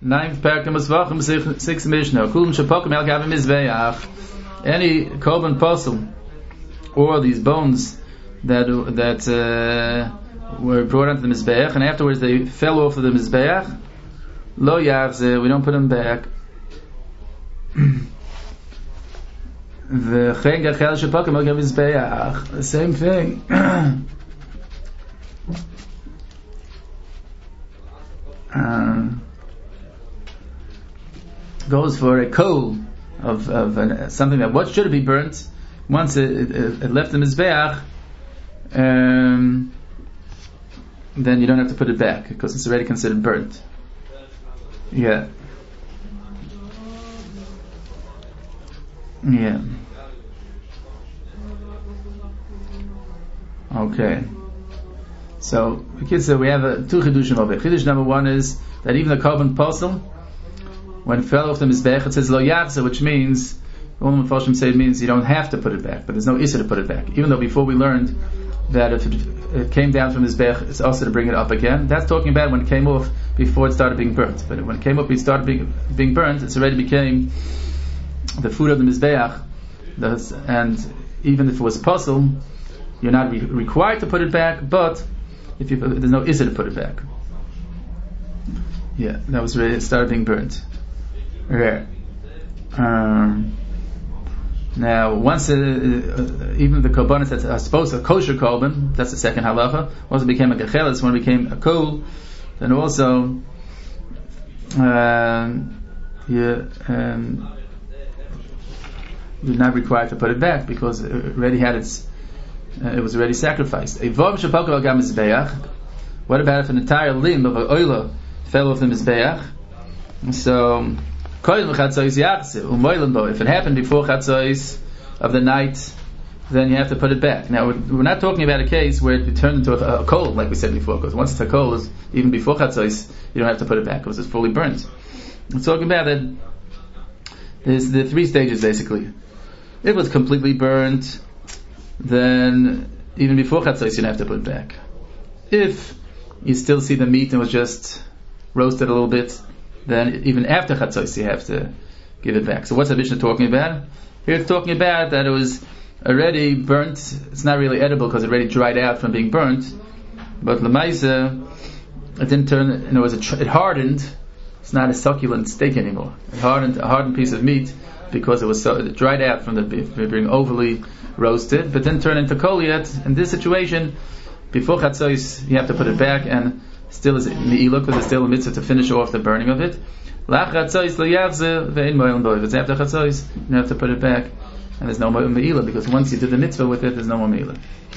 Ninth Perkem V'Svachim, sixth Mishnah. Kulam Shepokim El Gavim Mizbeach. Any korban posel, or these bones that were brought onto the Mizbeach, and afterwards they fell off of the Mizbeach, Lo Yavze, we don't put them back. The same thing. Goes for a coal of something that what should be burnt once it left the mizbeach, then you don't have to put it back because it's already considered burnt. Yeah. Okay. So kids, we have two chidushim over here. Chidush number one is that even the korban posel, when it fell off the mizbech, it says lo yachze, which means all the Mephoshim say it means you don't have to put it back, but there's no issur to put it back. Even though before we learned that if it came down from mizbech, it's also to bring it up again. That's talking about when it came off before it started being burnt. But when it came off, it started being burnt. It's already became the food of the mizbeach, and even if it was posel, you're not required to put it back. But if there's no issur to put it back. Yeah, that was ready. It started being burnt. Okay. Now, once even the korbanos that are supposed to kosher korban, that's the second halacha. Once it became a gecheles, when it became a kol, then also you're not required to put it back because it already had it was already sacrificed. What about if an entire limb of an oila fell off the mizbeach? So if it happened before chatzos of the night, then you have to put it back. Now we're not talking about a case where it turned into a coal, like we said before, because once it's a coal, even before chatzos, you don't have to put it back because it's fully burnt. We're talking about that. There's the three stages basically. If it was completely burnt, then even before chatzos you don't have to put it back. If you still see the meat and was just roasted a little bit, then even after chatzos you have to give it back. So what's the Mishnah talking about? Here it's talking about that it was already burnt. It's not really edible because it already dried out from being burnt. But lemaisa, it didn't turn. It hardened. It's not a succulent steak anymore. It hardened, a hardened piece of meat because it dried out from being overly roasted, but didn't turn into kol yet. In this situation, before chatzos you have to put it back, and still is me'ilah because it's still a mitzvah to finish off the burning of it. Lach chatzos lo yavze ve'ein mo'elim bo. If it's after chatzos, you have to put it back, and there's no me'ilah because once you did the mitzvah with it, there's no more me'ilah.